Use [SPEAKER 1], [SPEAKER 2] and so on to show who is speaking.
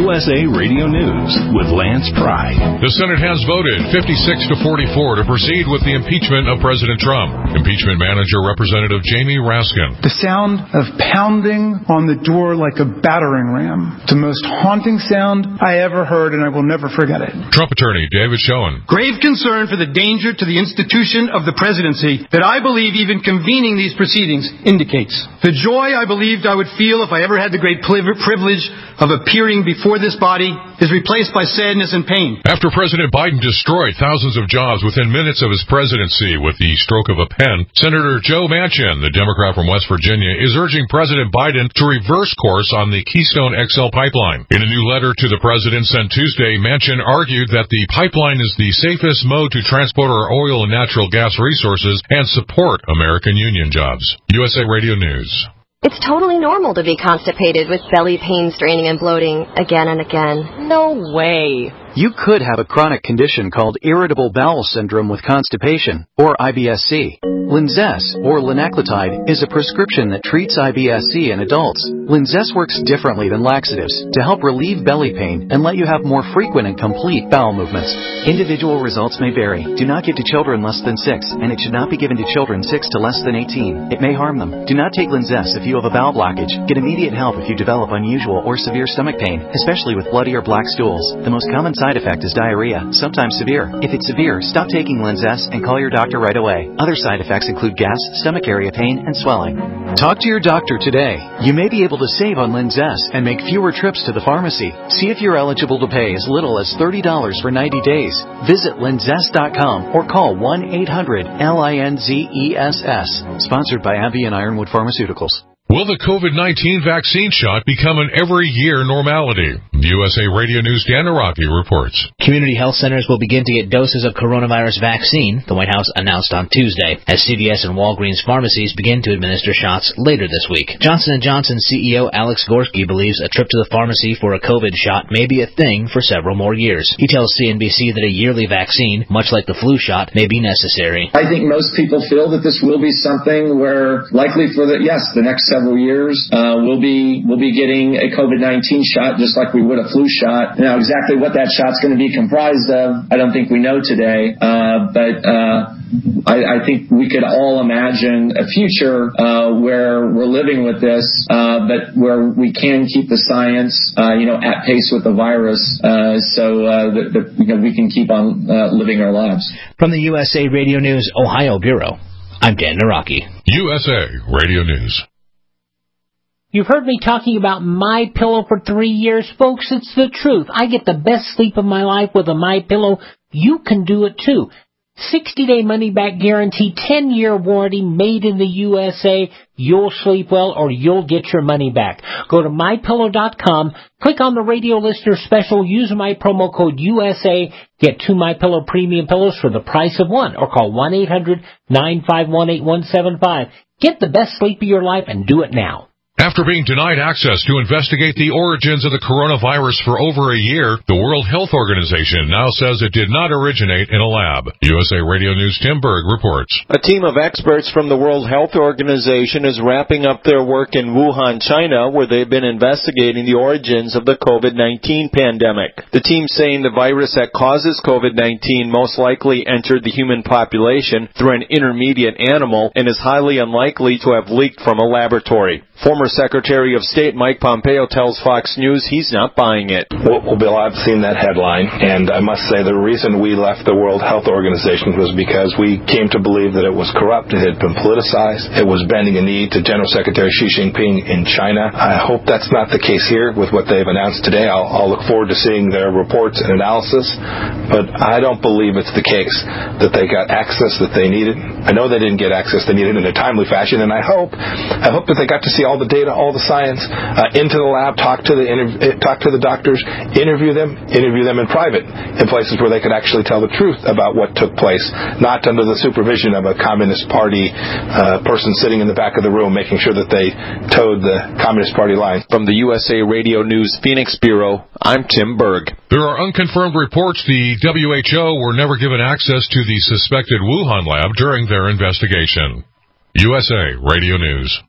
[SPEAKER 1] USA Radio News with Lance Pry.
[SPEAKER 2] The Senate has voted 56-44 to proceed with the impeachment of President Trump. Impeachment Manager Representative Jamie Raskin.
[SPEAKER 3] The sound of pounding on the door like a battering ram. The most haunting sound I ever heard, and I will never forget it.
[SPEAKER 2] Trump attorney David Schoen.
[SPEAKER 4] Grave concern for the danger to the institution of the presidency that I believe even convening these proceedings indicates. The joy I believed I would feel if I ever had the great privilege of appearing before this body is replaced by sadness and pain.
[SPEAKER 2] After President Biden destroyed thousands of jobs within minutes of his presidency with the stroke of a pen, Senator Joe Manchin, the Democrat from West Virginia, is urging President Biden to reverse course on the Keystone XL pipeline. In a new letter to the president sent Tuesday, Manchin argued that the pipeline is the safest mode to transport our oil and natural gas resources and support American union jobs. USA Radio News.
[SPEAKER 5] It's totally normal to be constipated with belly pain, straining, and bloating again and again.
[SPEAKER 6] No way.
[SPEAKER 7] You could have a chronic condition called irritable bowel syndrome with constipation, or IBS-C. Linzess, or linaclotide, is a prescription that treats IBS-C in adults. Linzess works differently than laxatives to help relieve belly pain and let you have more frequent and complete bowel movements. Individual results may vary. Do not give to children less than 6, and it should not be given to children 6 to less than 18. It may harm them. Do not take Linzess if you have a bowel blockage. Get immediate help if you develop unusual or severe stomach pain, especially with bloody or black stools. The most common side effect is diarrhea, sometimes severe. If it's severe, stop taking Linzess and call your doctor right away. Other side effects include gas, stomach area pain, and swelling. Talk to your doctor today. You may be able to save on Linzess and make fewer trips to the pharmacy. See if you're eligible to pay as little as $30 for 90 days. Visit Linzess.com or call 1-800-LINZESS. Sponsored by AbbVie and Ironwood Pharmaceuticals.
[SPEAKER 2] Will the COVID-19 vaccine shot become an every-year normality? USA Radio News' Dan Naraki reports.
[SPEAKER 8] Community health centers will begin to get doses of coronavirus vaccine, the White House announced on Tuesday, as CVS and Walgreens pharmacies begin to administer shots later this week. Johnson & Johnson CEO Alex Gorsky believes a trip to the pharmacy for a COVID shot may be a thing for several more years. He tells CNBC that a yearly vaccine, much like the flu shot, may be necessary.
[SPEAKER 9] I think most people feel that this will be something where likely for the next several years, we'll be getting a COVID-19 shot just like we would a flu shot. Now, exactly what that shot's going to be comprised of, I don't think we know today. But I think we could all imagine a future where we're living with this, but where we can keep the science, at pace with the virus, so that we can keep on living our lives.
[SPEAKER 8] From the USA Radio News Ohio Bureau, I'm Dan Naraki.
[SPEAKER 2] USA Radio News.
[SPEAKER 6] You've heard me talking about MyPillow for 3 years, folks. It's the truth. I get the best sleep of my life with a MyPillow. You can do it too. 60-day money-back guarantee, 10-year warranty, made in the USA. You'll sleep well or you'll get your money back. Go to MyPillow.com, click on the radio listener special, use my promo code USA, get 2 MyPillow premium pillows for the price of one, or call 1-800-951-8175. Get the best sleep of your life and do it now.
[SPEAKER 2] After being denied access to investigate the origins of the coronavirus for over a year, the World Health Organization now says it did not originate in a lab. USA Radio News' Tim Berg reports.
[SPEAKER 10] A team of experts from the World Health Organization is wrapping up their work in Wuhan, China, where they've been investigating the origins of the COVID-19 pandemic. The team saying the virus that causes COVID-19 most likely entered the human population through an intermediate animal and is highly unlikely to have leaked from a laboratory. Former Secretary of State Mike Pompeo tells Fox News he's not buying it.
[SPEAKER 11] Well, Bill, I've seen that headline, and I must say the reason we left the World Health Organization was because we came to believe that it was corrupt, it had been politicized, it was bending a knee to General Secretary Xi Jinping in China. I hope that's not the case here with what they've announced today. I'll look forward to seeing their reports and analysis, but I don't believe it's the case that they got access that they needed. I know they didn't get access they needed in a timely fashion, and I hope that they got to see all the data, all the science, into the lab, talk to the doctors, interview them in private, in places where they could actually tell the truth about what took place, not under the supervision of a Communist Party person sitting in the back of the room making sure that they towed the Communist Party line.
[SPEAKER 10] From the USA Radio News Phoenix Bureau, I'm Tim Berg.
[SPEAKER 2] There are unconfirmed reports the WHO were never given access to the suspected Wuhan lab during their investigation. USA Radio News.